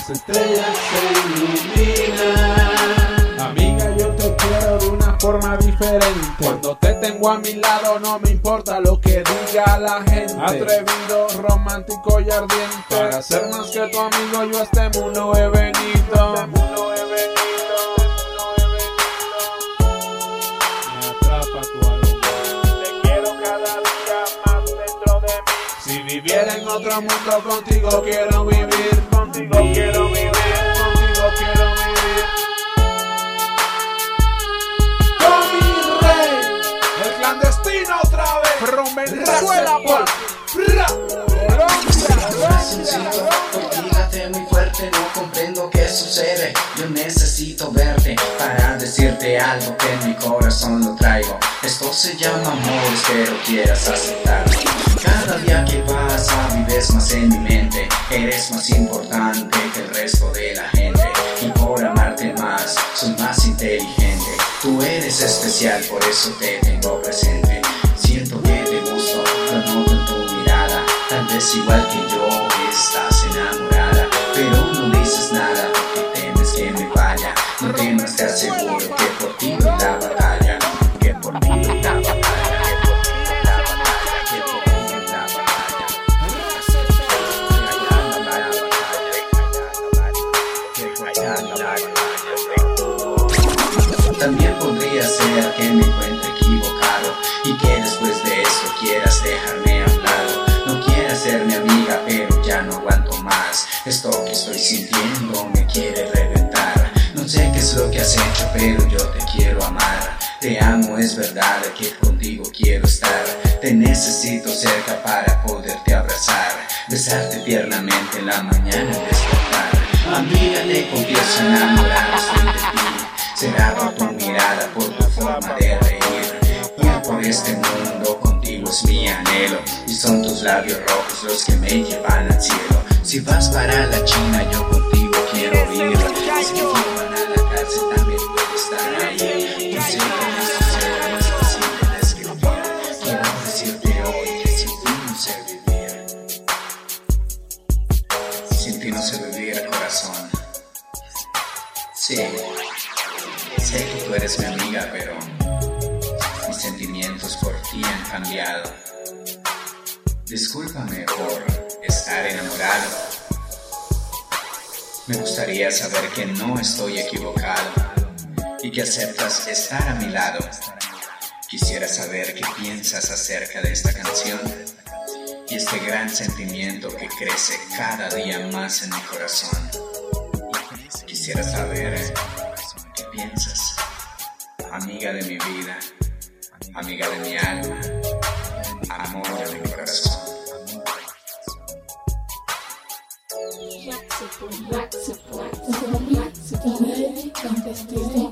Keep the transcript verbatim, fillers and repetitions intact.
las estrellas se iluminan. Amiga, yo te quiero de una forma diferente. Cuando te tengo a mi lado no me importa lo que diga la gente. Atrevido, romántico y ardiente. Para ser más que tu amigo yo a este mundo he venido. Si viviera en otro mundo contigo quiero vivir, contigo quiero vivir, contigo quiero vivir. Tommy Rey, el clandestino otra vez. From Venezuela, por Colombia, Dígate muy fuerte, no comprendo qué sucede. Yo necesito verte para decirte algo que en mi corazón lo traigo. Esto se llama amor, espero quieras aceptarlo. Cada día que pasa vives más en mi mente. Eres más importante que el resto de la gente. Y por amarte más, soy más inteligente. Tú eres especial, por eso te tengo presente. Siento que te gusto, lo noto en tu mirada. Tal vez igual que yo, estás enamorada. Pero no dices nada porque temes que me vaya. No temas, te aseguro que por ti doy la batalla. Que por ti doy la batalla. También podría ser que me encuentre equivocado y que después de eso quieras dejarme a un lado. No quieras ser mi amiga, pero ya no aguanto más. Esto que estoy sintiendo me quiere reventar. No sé qué es lo que has hecho, pero yo te quiero amar. Te amo, es verdad que contigo quiero estar. Te necesito cerca para poderte abrazar, besarte tiernamente en la mañana al despertar. Amiga, te confieso, enamorado estoy de ti. Será por tu mirada, por tu forma de reír. Ir por este mundo contigo es mi anhelo. Y son tus labios rojos los que me llevan al cielo. Si vas para la China, yo contigo quiero ir. Si te llevan a la cárcel, también puedo estar ahí. Yo sé que esto será más fácil de describir. Quiero decirte hoy que sin ti no sé vivir. Sin ti no sé vivir, corazón. Sí. Sé que tú eres mi amiga, pero mis sentimientos por ti han cambiado. Discúlpame por estar enamorado. Me gustaría saber que no estoy equivocado y que aceptas estar a mi lado. Quisiera saber qué piensas acerca de esta canción y este gran sentimiento que crece cada día más en mi corazón. Quisiera saber qué piensas, amiga de mi vida, amiga de mi alma, amor de mi corazón. Black support, black support, black support,